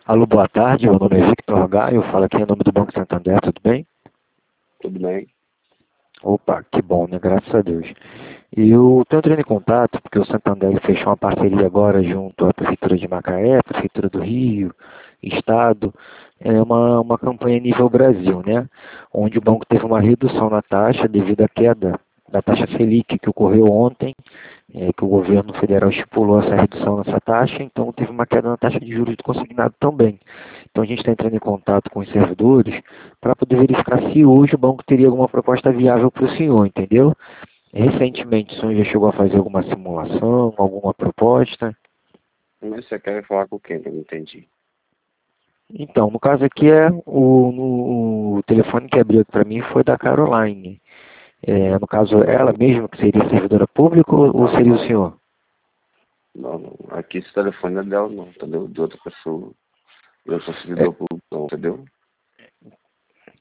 Alô, boa tarde, meu nome é Victor Gaio, eu falo aqui em nome do Banco Santander, tudo bem? Tudo bem? Opa, que bom, né? Graças a Deus. Eu estou entrando em contato porque o Santander ele fechou uma parceria agora junto à Prefeitura de Macaé, Prefeitura do Rio, Estado, é uma campanha nível Brasil, né? Onde o banco teve uma redução na taxa devido à queda da taxa Selic que ocorreu ontem, que o governo federal estipulou essa redução nessa taxa, então teve uma queda na taxa de juros do consignado também. Então a gente está entrando em contato com os servidores para poder verificar se hoje o banco teria alguma proposta viável para o senhor, entendeu? Recentemente o senhor já chegou a fazer alguma simulação, alguma proposta? Mas você quer falar com quem? Que eu não entendi. Então, no caso aqui o telefone que abriu para mim foi da Caroline. No caso, ela mesma que seria servidora pública ou seria o senhor? Não, não. Aqui esse telefone não é dela, não, entendeu? De outra pessoa. Eu sou É, servidor público, não, entendeu?